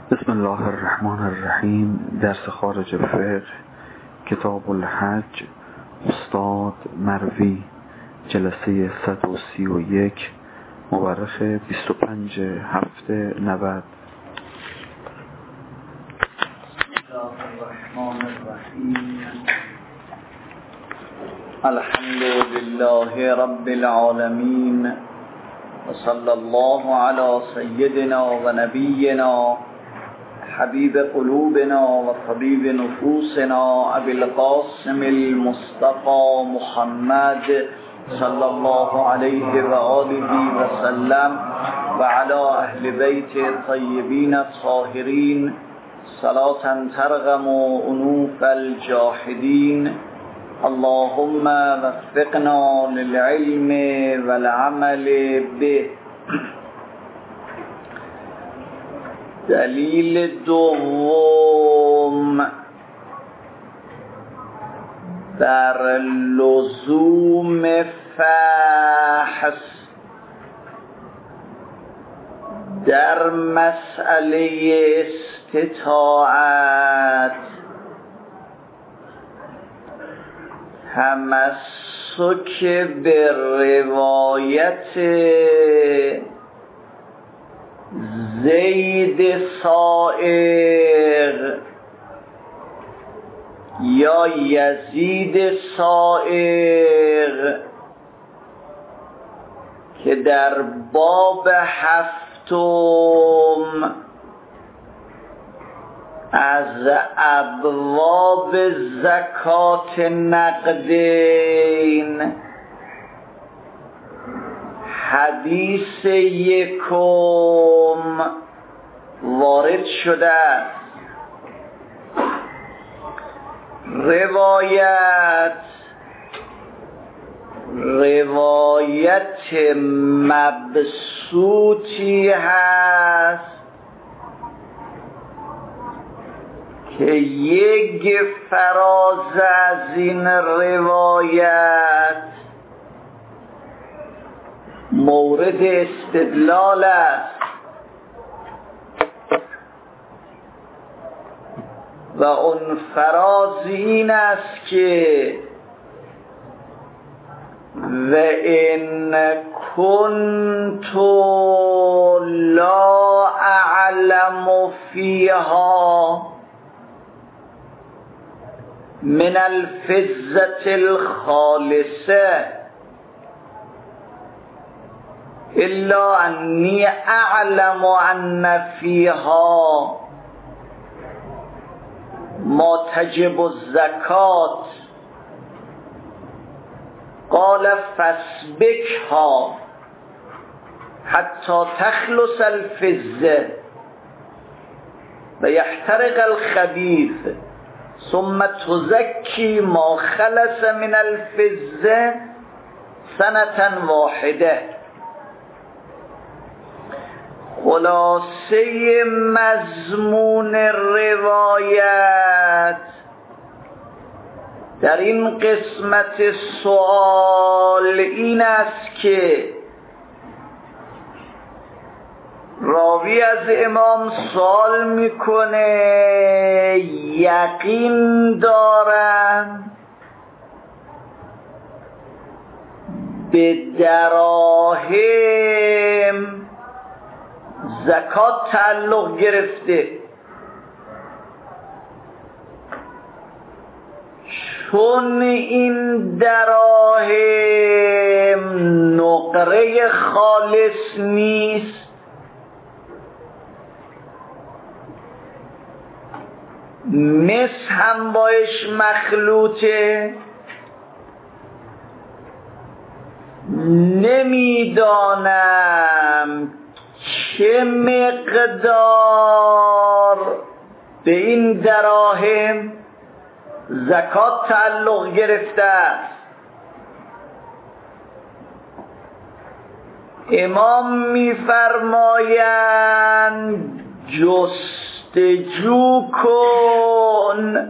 بسم الله الرحمن الرحیم. درس خارج الفقه، کتاب الحج، استاد مروی، جلسه 131، مورخ 25/7/90. بسم الله الرحمن الرحیم. الحمد لله رب العالمین و صلی الله علی سیدنا و نبینا حبیب قلوبنا و طبیب نفوسنا ابی القاسم المصطفى محمد صلی الله علیه و آله و سلم و علی اهل بیت الطیبین الطاهرین صلاة ترغم انوف الجاحدین. اللهم وفقنا للعلم والعمل به. دلیل دوم بر لزوم فحص در مسئله استطاعت تمسک به روایت زید سائغ یا یزید سائغ که در باب هفتم از ابواب زکات نقدین حدیث یکم وارد شده است. روایت مبسوطی هست که یک فراز از این روایت مورد استدلال است و اون فراز این است که و ان کنت لا اعلم فیها من الفضة الخالصة الا انی اعلم ان فیها ما تجب الزکات. قال فاسبکها حتی تخلص الفضة و یحترق الخبیث ثم تزکی ما خلص من الفضة سنة واحده. خلاصه مضمون روایت در این قسمت سوال این است که راوی از امام سوال میکنه یقین دارن به دراهم زکات تعلق گرفته، چون این دراهم نقره خالص نیست مس هم باش مخلوطه، نمیدانم چه مقدار به این دراهم زکات تعلق گرفته است. امام می‌فرمایند جستجو کن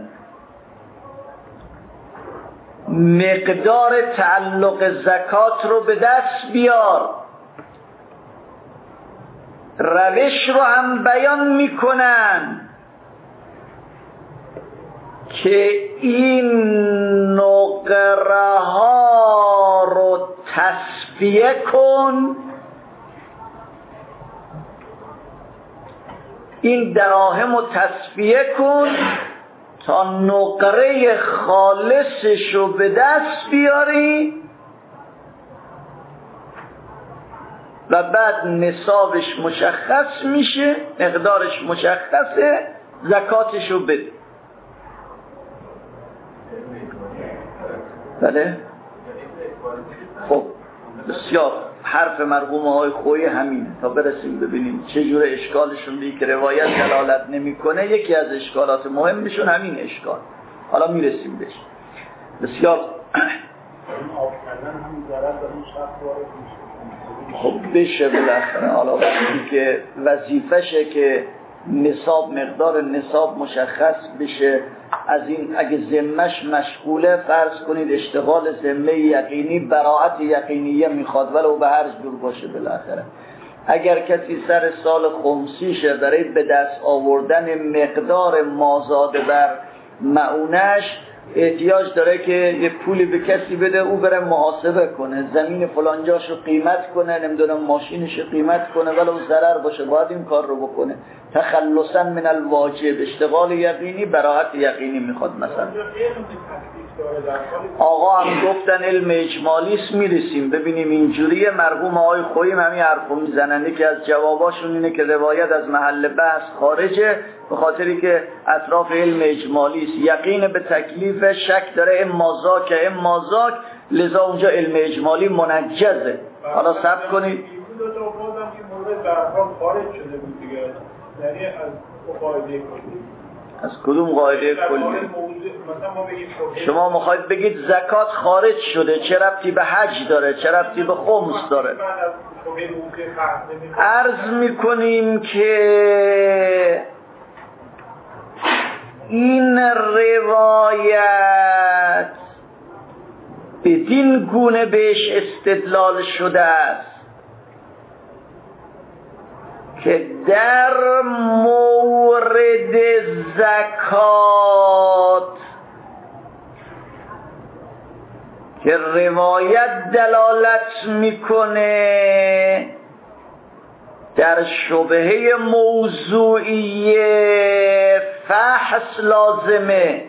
مقدار تعلق زکات رو به دست بیار. روش رو هم بیان میکنن که این نقره ها رو تصفیه کن، این دراهم رو تصفیه کن تا نقره خالصش رو به دست بیاری و بعد نصابش مشخص میشه، مقدارش مشخصه، زکاتش رو بده. بله؟ خب بسیار حرف مرحوم آقای خویی همینه تا برسیم ببینیم چجور اشکالشون دی که روایت دلالت نمیکنه. یکی از اشکالات مهمشون همین اشکال، حالا میرسیم بهش. بسیار خب بشه بالاخره، حالا وقتی که وظیفشه که نصاب، مقدار نصاب مشخص بشه، از این اگه ذمه‌اش مشغوله، فرض کنید اشتغال ذمه یقینی براءت یقینیه میخواد ولو به هر جور باشه. بالاخره اگر کسی سر سال خمسیشه برای به دست آوردن مقدار مازاده بر معونش احتیاج داره که یه پولی به کسی بده، او بره محاسبه کنه، زمین فلانجاشو قیمت کنه، نمیدونم ماشینشو قیمت کنه ولو ضرر باشه، باید این کار رو بکنه. تخلصا من الواجب، اشتغال یقینی براءت یقینی میخواد. مثلا آقا هم گفتن علم اجمالی است، میرسیم ببینیم اینجوریه. مرحوم آقای خویی همین حرفو میزنن که از جواباشون اینه که روایت از محل بحث خارجه، به خاطری که اطراف علم اجمالی است، یقین به تکلیف، شک داره اما ذاک، لذا اونجا علم اجمالی منجزه. حالا صبر کنید. از کدوم قاعده کلی؟ شما میخواید بگید زکات خارج شده، چه ربطی به حج داره، چه ربطی به خمس داره؟ عرض میکنیم که این روایت بدین گونه بهش استدلال شده است که در مورد زکات که روایت دلالت میکنه در شبهه موضوعی فحص لازمه،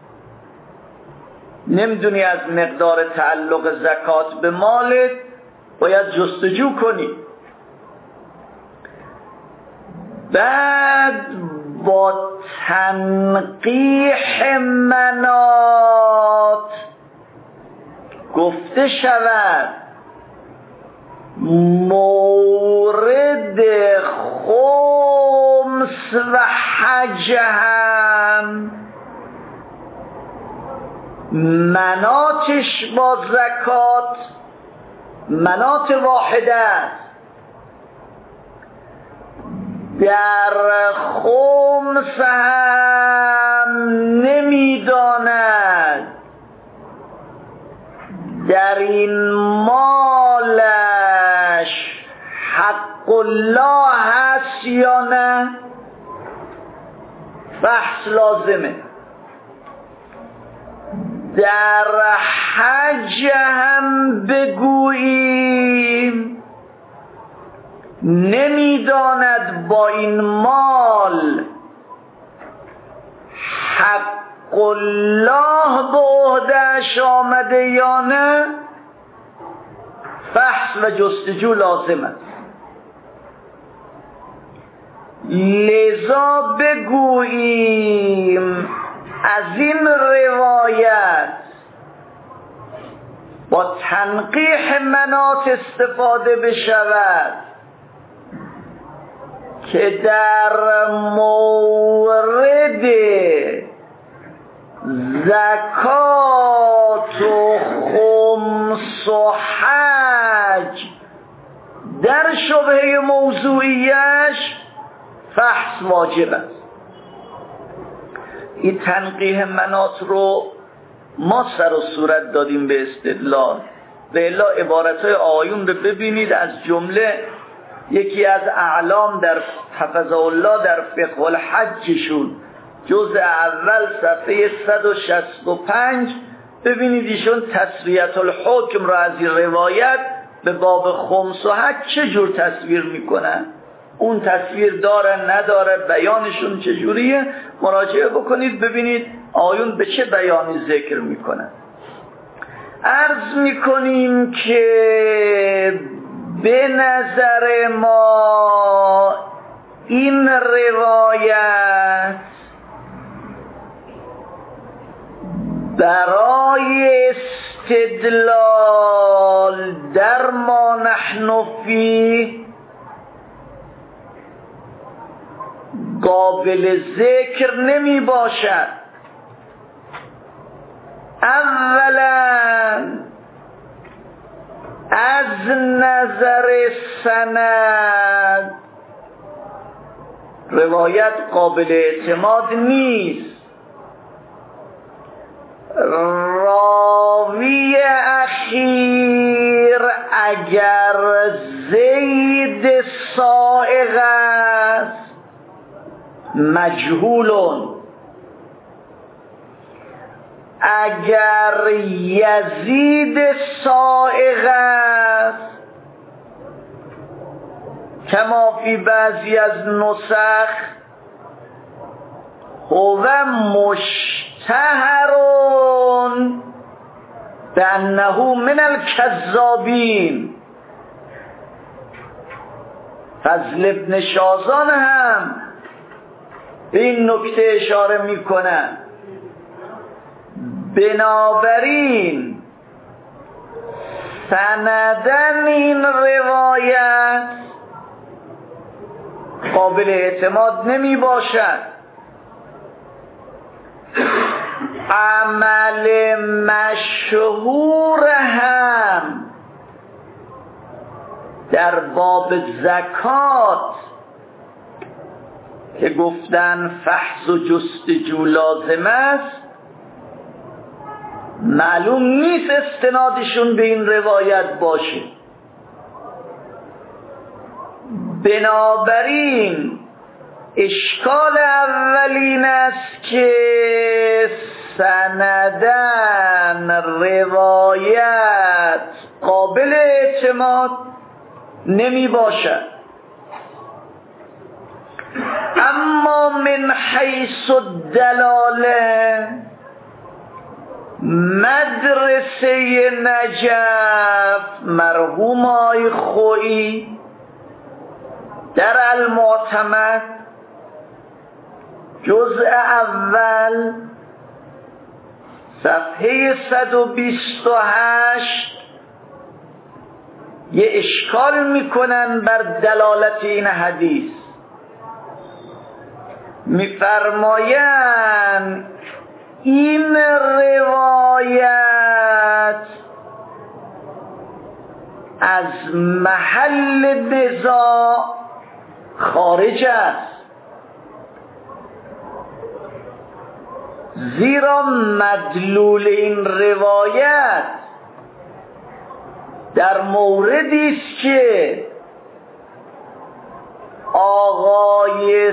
نمیدونی از مقدار تعلق زکات به مالت، باید جستجو کنی. بعد با تنقیح منات گفته شود مورد خمس و حج هم مناتش با زکات منات واحده است. در خمس هم نمیداند در این مالش حق الله هست یا نه، بحث لازمه. در حج هم بگوییم نمیداند با این مال حق الله به عهده‌اش آمده یا نه، بحث و جستجو لازم است. لذا بگوییم از این روایت با تنقیح منات استفاده بشود که در مورد زکات و خمس و حج در شبهه موضوعیش فحص واجب است. این تنقیح منات رو ما سر و صورت دادیم به استدلال. به الا عبارتهای آیون رو ببینید، از جمله یکی از اعلام در حفظه الله در فقه الحجشون جزء اول صفحه 165 ببینید ایشون تسویة الحکم را از این روایت به باب خمس و حج چه جور تصویر میکنن، اون تصویر داره نداره، بیانشون چجوریه، مراجعه بکنید ببینید آیون به چه بیانی ذکر میکنن. عرض میکنیم که به نظر ما این روایت برای استدلال در ما نحن فیه قابل ذکر نمی باشد. اولا از نظر سند روایت قابل اعتماد نیست. راوی اخیر اگر زید سائغ است مجهولون، اگر یزید سائغ است کما فی بعضی از نسخ هو مشتهرون بأنه من الکذابین. فضل ابن شازان هم به این نکته اشاره میکنن. بنابراین سندن این روایت قابل اعتماد نمی باشد. عمل مشهور هم در باب زکات که گفتن فحص و جستجو لازم است، معلوم نیست استنادشون به این روایت باشه. بنابراین اشکال اولین است که سندن روایت قابل اعتماد نمی باشد. اما من حیث الدلاله مدرسه نجف مرحوم آقای خویی در المعتمد جزء اول صفحه 128 یه اشکال میکنن بر دلالت این حدیث. میفرمایند این روایت از محل نزاع خارج است، زیرا مدلول این روایت در موردی است که آقای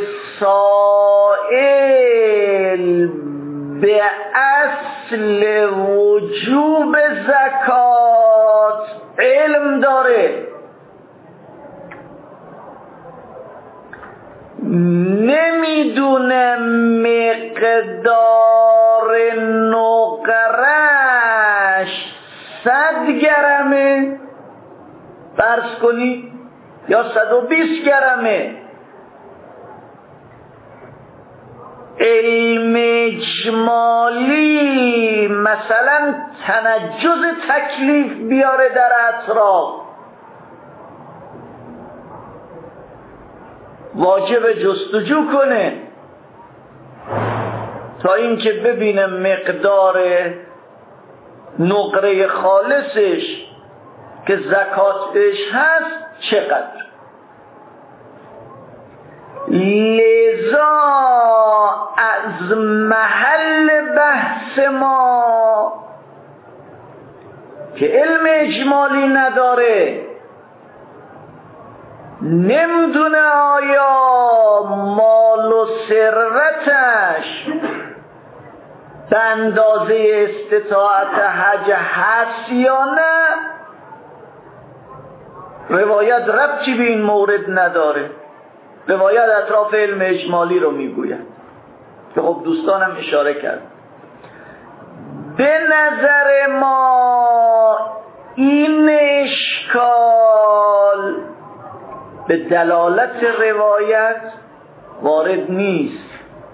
سائل به اصل وجوب زکات علم داره، نمیدونه مقدار نقرش 100 گرمه فرض کنی یا 120 گرمه. علم اجمالی مثلا تنجز تکلیف بیاره در اطراف، واجب جستجو کنه تا اینکه ببینه مقدار نقره خالصش که زکاتش هست چقدر. لذا از محل بحث ما که علم اجمالی نداره نمیدونه آیا مال و ثروتش به اندازه استطاعت حج هست یا نه. روایت ربطی به این مورد نداره، روایت اطراف علم اجمالی رو میگوید که خب دوستانم اشاره کرد. به نظر ما این اشکال به دلالت روایت وارد نیست.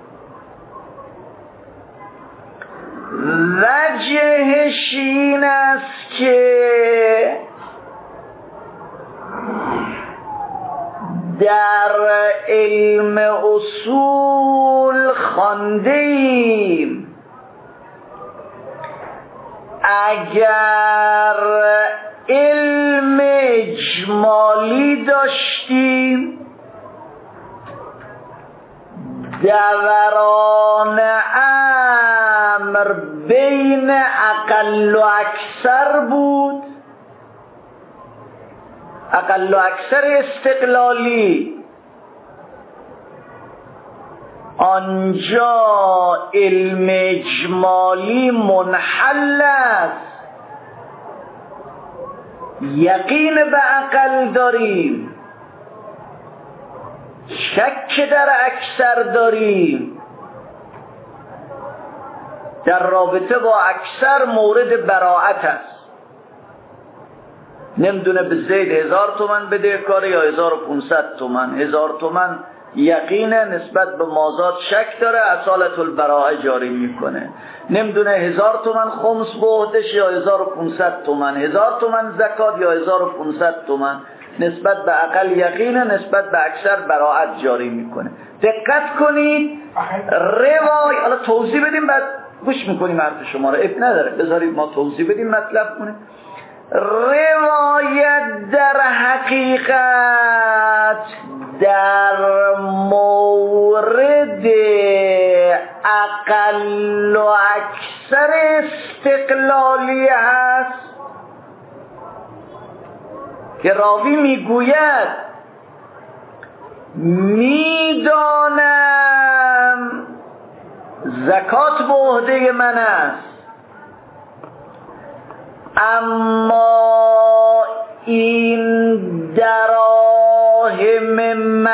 وجهش این است که در علم اصول خواندیم اگر علم اجمالی داشتیم دوران امر بین اقل و اکثر بود، اقل و اکثر استقلالی. آنجا علم اجمالی منحل است، یقین به عقل داریم، شک در اکثر داریم، در رابطه با اکثر مورد براءت است. نمیدونه به زید 1000 تومن بده کاره یا 1500 تومن. 1000 تومن یقینه، نسبت به مازاد شک داره، اصالت البراءه جاری میکنه. نمیدونه 1000 تومن خمس به عهدش یا 1500 تومن، 1000 تومن زکات یا 1500 تومن، نسبت به اقل یقینه، نسبت به اکثر براءت جاری میکنه. دقت کنید روایت، حالا توضیح بدیم بعد گوش میکنیم حرف شما رو، اب نداره، بذارید ما توضیح بدیم مطلب کنه. روایت در حقیقت در مورد اقل و اکثر استقلالی هست که راوی میگوید میدانم زکات به عهده من است، اما این دراهم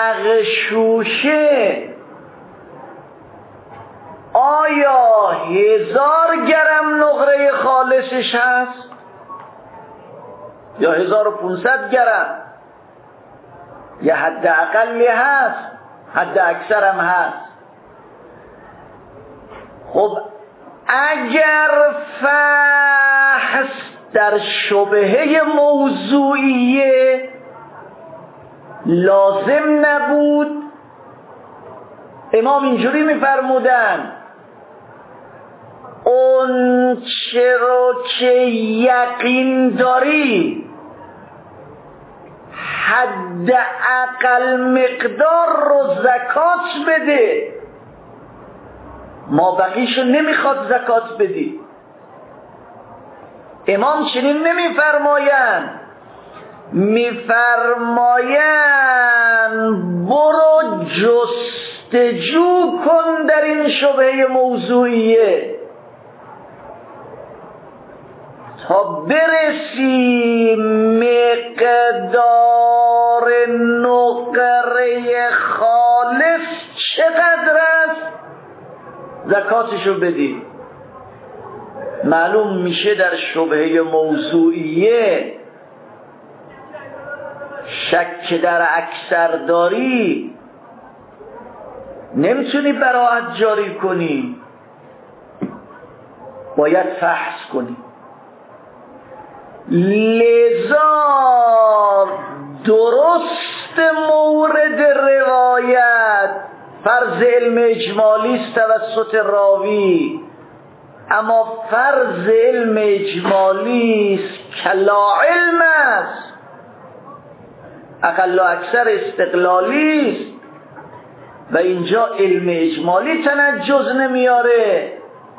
مغشوشه آیا 1000 گرم نقره خالصش هست یا 1500 گرم؟ یا حد اقلی هست، حد اکثر هم هست. خب اگر فحص در شبهه موضوعیه لازم نبود، امام اینجوری میفرمودن اون چه رو که یقین داری حد اقل مقدار رو زکات بده، ما بقیشو نمیخواد زکات بدی. امام چنین نمیفرمایند، میفرمایند برو جستجو کن در این شبهه موضوعیه تا برسی مقدار نقره خالص چقدر است زکاتشو بدی. معلوم میشه در شبهه موضوعیه شک در اکثر داری نمیتونی براءت جاری کنی، باید فحص کنی. لذا درست مورد روایت فرض علم اجمالی است توسط راوی، اما فرض علم اجمالی است کلا علم است، اقل و اکثر استقلالی است و اینجا علم اجمالی تنجز نمیاره،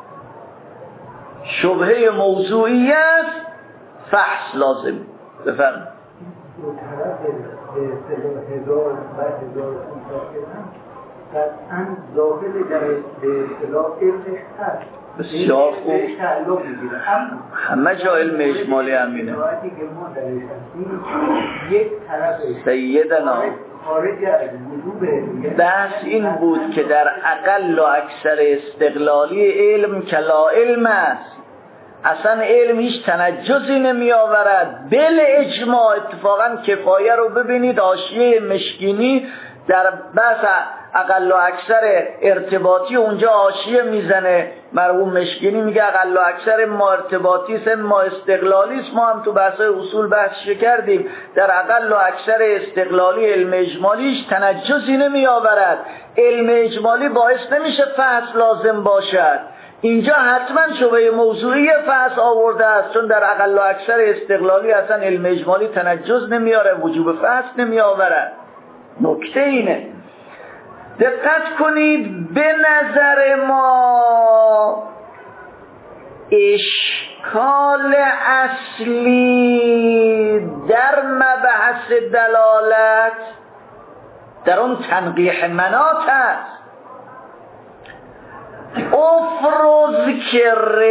شبهه موضوعی است، فحص لازم. بفرمایید. 1000 و 1000 هم قطعا داخل در به اصطلاح علمش هست. بسیار خوب. همه جا علم اجمالی همینه. سیدنا بحث این بود که در اقل و اکثر استقلالی علم که لا علم است، اصلا علم هیچ تنجزی نمی آورد. بل اجماع اتفاقا کفایه رو ببینید، حاشیه مشکینی در بحث اقل و اکثر ارتباطی اونجا حاشیه میزنه، مرحوم مشکینی میگه اقل و اکثر ما ارتباطی است، ما استقلالی است. ما هم تو بحث اصول بحث کردیم در اقل و اکثر استقلالی علم اجمالیش تنجزی نمی آورد. علم اجمالی باعث نمیشه فحص لازم باشد. اینجا حتما شبهه موضوعی فحص آورده است، چون در اقل و اکثر استقلالی اصلا علم اجمالی تنجز نمیاره، وجوب فحص نمی آورد. نکته اینه، دقت کنید، به نظر ما اشکال اصلی در مبحث دلالت در اون تنقیح مناط است. افرض که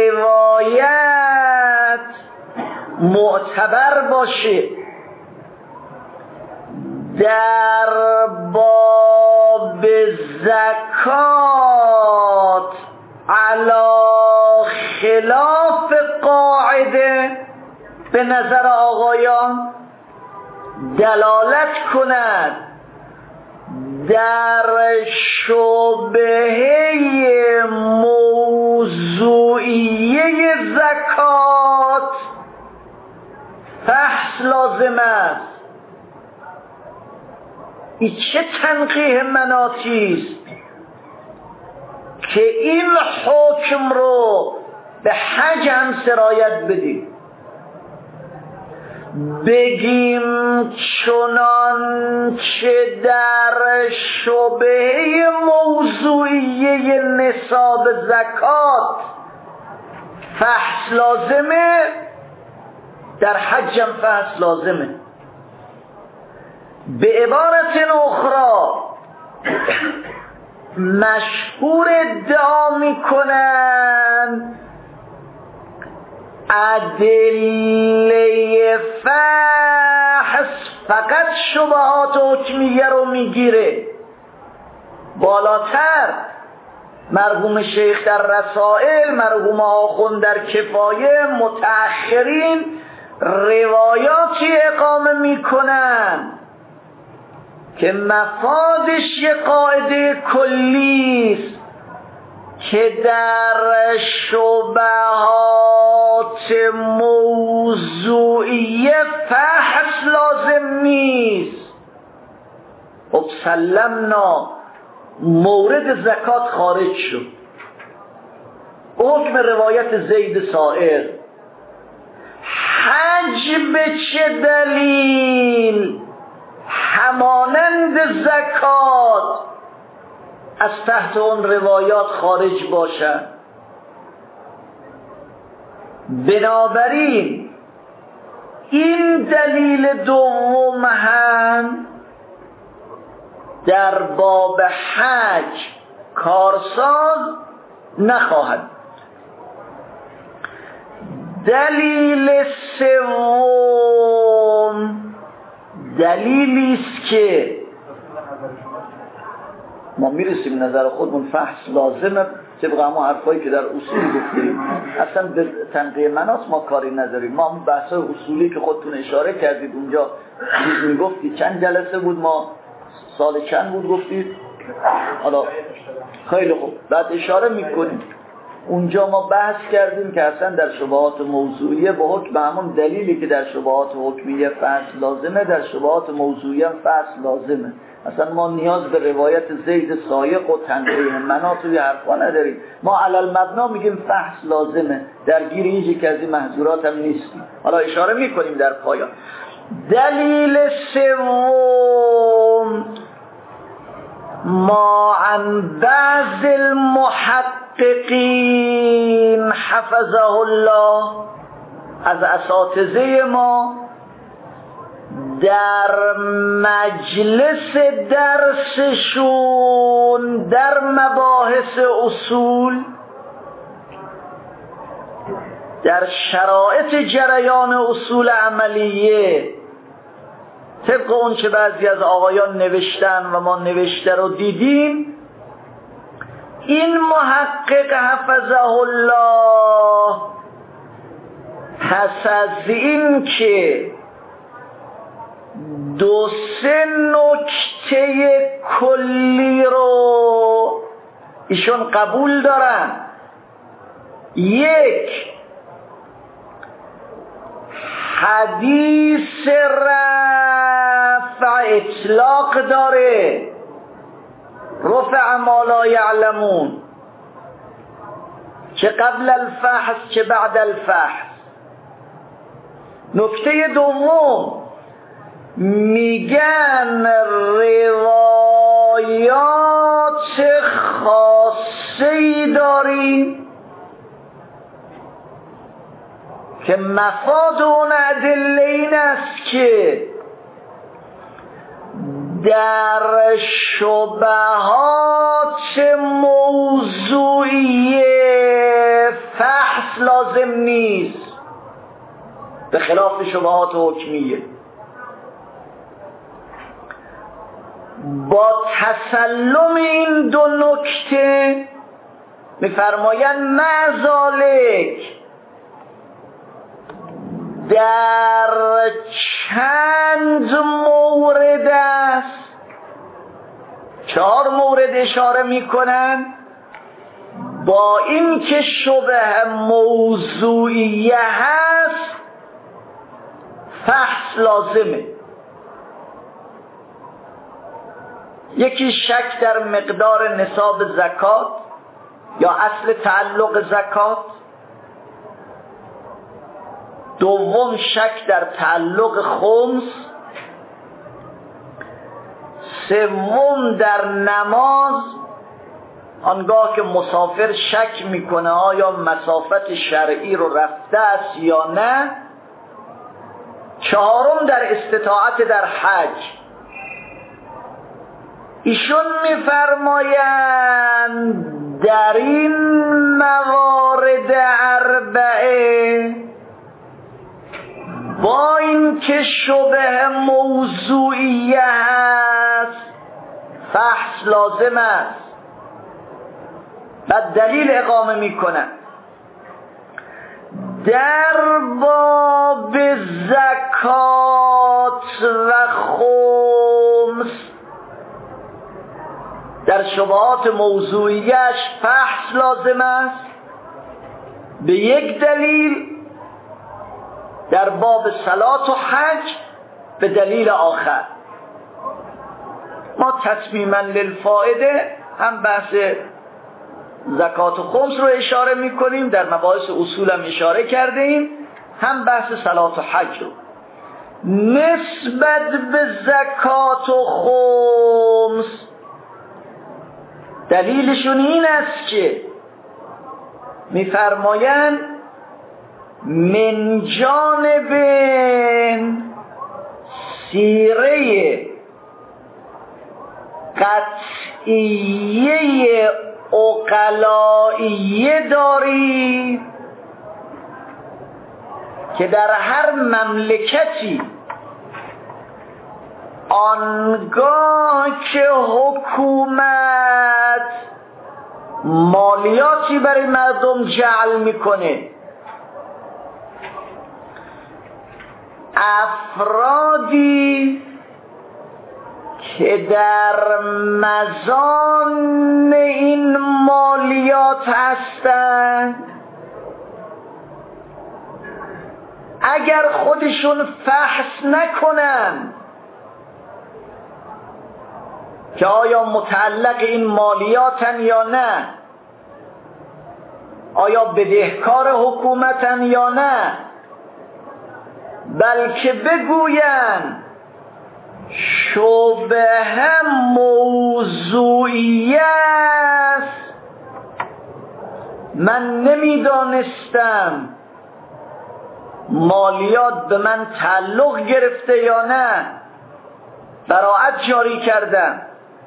روایت معتبر باشه در باب زکات علا خلاف قاعده به نظر آقایان دلالت کند در شبهه موضوعیه زکات فحص لازم است. این چه تنقیح مناطی است که این حکم رو به حج هم سرایت بدیم، بگیم چنان که در شبهه موضوعیه نصاب زکات فحص لازمه، در حج هم فحص لازمه. به عبارت اخرى مشهور ادعا میکنن ادله فحص فقط شبهات حکمیه رو میگیره. بالاتر مرحوم شیخ در رسائل، مرحوم آخوند در کفایه، متأخرین روایاتی اقامه میکنن که مفادش یه قاعده کلی است که در شبهات موضوعیه فحص لازم نیست. خب سلمنا، مورد زکات خارج شد، حکم روایت زید سائر. حج به چه دلیل همانند زکات از تحت اون روایات خارج باشد؟ بنابراین این دلیل دوم هم در باب حج کارساز نخواهد. دلیل سوم دلیلی است که ما میرسیم نظر خودمون فحص لازمه طبق همون حرفایی که در اصول گفتیم. اصلا به تنقیح مناط ما کاری نداریم. ما اون بحثای اصولی که خودتون اشاره کردید اونجا میگفتید چند جلسه بود، ما سال چند بود گفتید؟ حالا خیلی خوب، بعد اشاره میکنیم اونجا ما بحث کردیم که اصلا در شبهات موضوعیه به حکم همون دلیلی که در شبهات حکمیه فحص لازمه در شبهات موضوعیه فحص لازمه. اصلا ما نیاز به روایت زید سایق و تنقیح مناط و یه حرفا نداریم. ما علل مبنا میگیم فحص لازمه، درگیر هیچ که از این محظورات هم نیستیم. حالا اشاره میکنیم در پایان. دلیل سوم ما عن بعض المحققین حفظه الله، از اساتذه ما در مجلس درسشون در مباحث اصول، در شرایط جریان اصول عملیه، طبق اون که بعضی از آقایان نوشتن و ما نوشته رو دیدیم، این محقق حفظه الله پس از این که 2-3 نکته کلی رو ایشون قبول دارن. 1 حدیث رفع اطلاق داره، رفع ما لا یعلمون، چه قبل الفحص چه بعد الفحص. نکته دوم میگن روایات خاصی داریم که مفاد اون ادله این است که در شبهات موضوعیه فحص لازم نیست، به خلاف شبهات حکمیه. با تسلم این 2 نکته میفرمایند معذالک در چند مورد است، 4 مورد اشاره میکنن، با این که شبه موضوعیه هست فحص لازمه. یکی شک در مقدار نصاب زکات یا اصل تعلق زکات، دوم شک در تعلق خمس، سوم در نماز آنگاه که مسافر شک میکنه آیا مسافت شرعی رو رفته است یا نه، چهارم در استطاعت در حج. ایشون میفرمایند در این موارد 4 با این که شبه موضوعیه هست فحص لازم است. بعد دلیل اقامه میکنن در باب زکات و خمس، در شبهات موضوعیش فحص لازم است به یک دلیل، در باب صلات و حج به دلیل آخر. ما تصمیما للفائده هم بحث زکات و خمس رو اشاره میکنیم، در مباحث اصول هم اشاره کرده ایم، هم بحث صلات و حج رو. نسبت به زکات و خمس دلیلشون این است که میفرمایند من جانب سیره قطعیه عقلائیه داری که در هر مملکتی آنگاه که حکومت مالیاتی برای مردم جعل میکنه، افرادی که در مزان این مالیات هستند اگر خودشون فحص نکنن که آیا متعلق این مالیاتن یا نه، آیا بدهکار حکومتن یا نه، بلکه بگوین شبه موضوعی است، من نمیدانستم مالیات به من تعلق گرفته یا نه، براءت جاری کردم.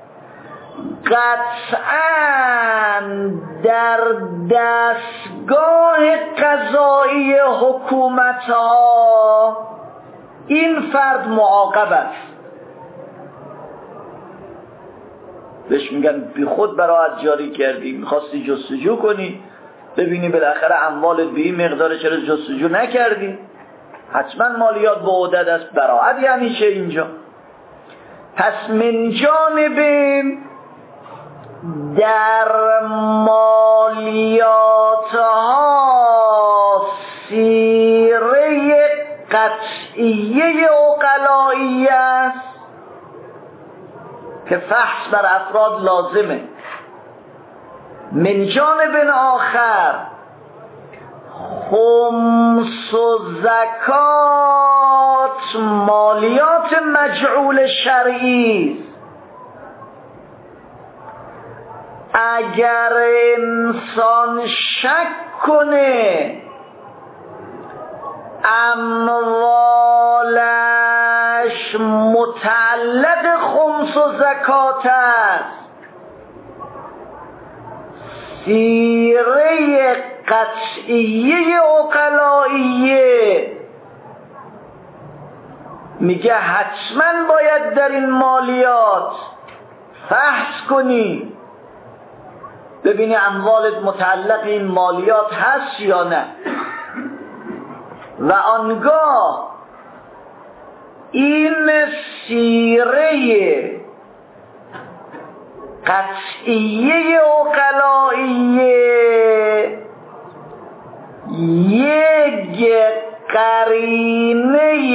قطعاً در دستگاه قضایی حکومت‌ها این فرد معاقب است. بهش میگن بی خود براءت جاری کردی، میخواستی جستجو کنی ببینی بالاخره اموالت به این مقدار، چرا جستجو نکردی؟ حتما مالیات به عهدت است. براءت یعنی چه اینجا؟ پس من جانب در مالیات ها سیره قطعیه عقلایی است که فحص بر افراد لازمه. من جانب آخر خمس و زکات مالیات مجعول شرعی. اگر انسان شک کنه اموالش متعلق خمس و زکات است، سیره قطعیه عقلائیه میگه حتما باید در این مالیات فحص کنی ببینی اموالت متعلق این مالیات هست یا نه، و آنگاه این سیره قطعیه عقلائیه یک قرینه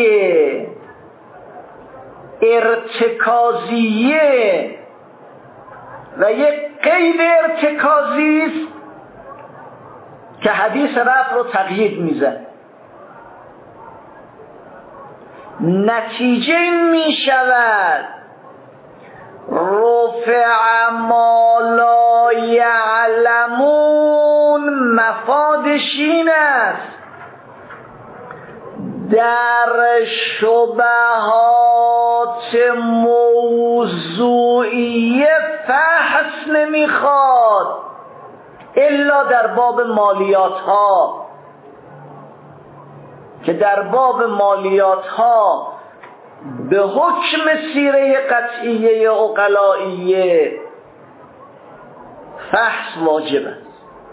ارتکازیه و یک قید ارتکازی است که حدیث رفع رو تقیید میزن. نتیجه این می شود رفع ما لا یعلمون، مفادش این است در شبهات موضوعی فحص نمیخواد الا در باب مالیات ها، که در باب مالیات ها به حکم سیره قطعیه عقلائیه فحص واجب است.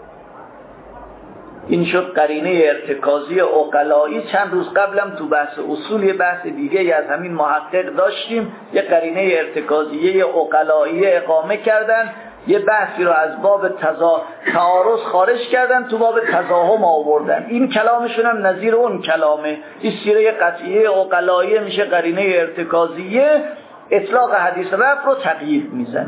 این شد قرینه ارتکازی عقلایی. چند روز قبلم تو بحث اصول یه بحث دیگه از همین محقق داشتیم، یه قرینه ارتکازیه عقلایی اقامه کردن، یه بحثی رو از باب تعارض خارج کردن تو باب تزاحم آوردن. این کلامشون هم نظیر اون کلامه. این سیره قطعیه عقلایی میشه قرینه ارتکازیه، اطلاق حدیث رفع رو تقیید میزن.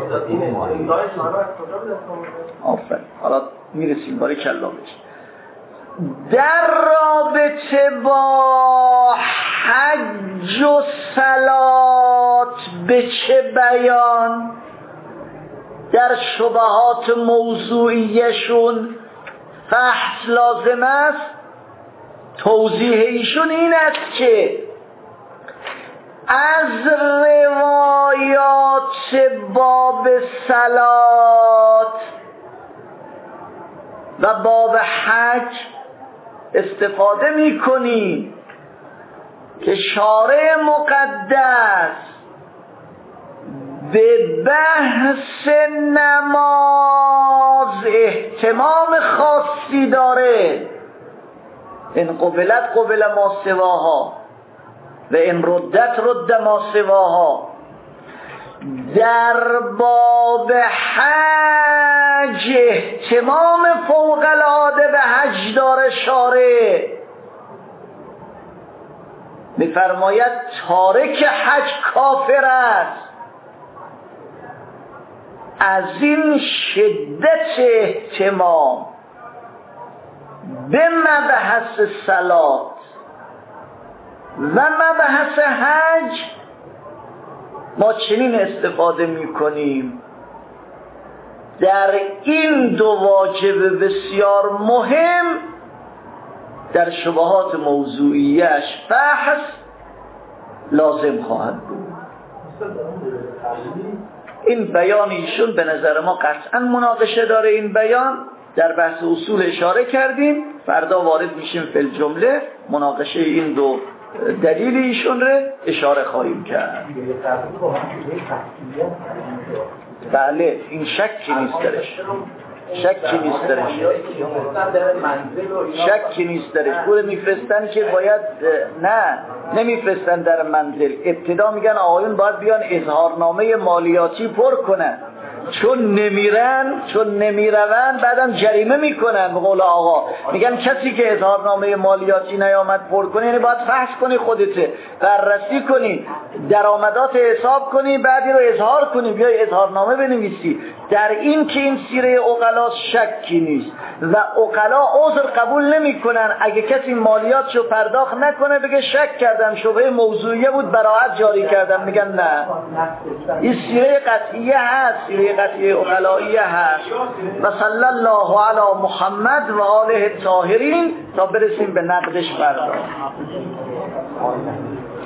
آفرین، حالا میرسیم باره کلامش. در رابطه با حج و صلات به چه بیان در شبهات موضوعیشون فحص لازم است؟ توضیح ایشون این است که از روایات باب صلات و باب حج استفاده می‌کنی که شارع مقدس به بحث نماز اهتمام خاصی داره. ان قبلت قبل ما سواها و ان ردت رد ما سواها. در باب حج اهتمام فوق العاده به حج داره شارع. می‌فرماید تارک حج کافر است. از این شدت اهتمام به مبحث صلات و مبحث حج ما چنین استفاده می‌کنیم در این دو واجب بسیار مهم در شبهات موضوعیش بحث لازم خواهد بود. این بیان ایشون به نظر ما قطعا مناقشه داره. این بیان در بحث اصول اشاره کردیم، فردا وارد میشیم فی الجمله مناقشه این دو دلیل ایشون رو اشاره خواهیم کرد. بله این شکی نیست درش، شکی نیست درش. پول میفرستن که باید نه نمیفرستن در منزل، ابتدا میگن آقایون باید بیان اظهارنامه مالیاتی پر کنن، چون نمیرون بعدم جریمه میکنن. به قول آقا میگن کسی که اظهارنامه مالیاتی نیامد پر کنی، یعنی باید فحص کنی، خودته بررسی کنی، درآمدات حساب کنی، بعدی رو اظهار کنی، بیای اظهارنامه بنویسی. در این که این سیره عقلا شکی نیست و عقلا عذر قبول نمیکنن. اگه کسی مالیاتشو پرداخت نکنه بگه شک کردم، شبهه موضوعیه بود، براءت جاری کردم، میگن نه، این سیره قطعیه هست، سیره قطعیه عقلاییه هست. و صلی الله علی محمد و آله الطاهرین تا برسیم به نقدش فردا.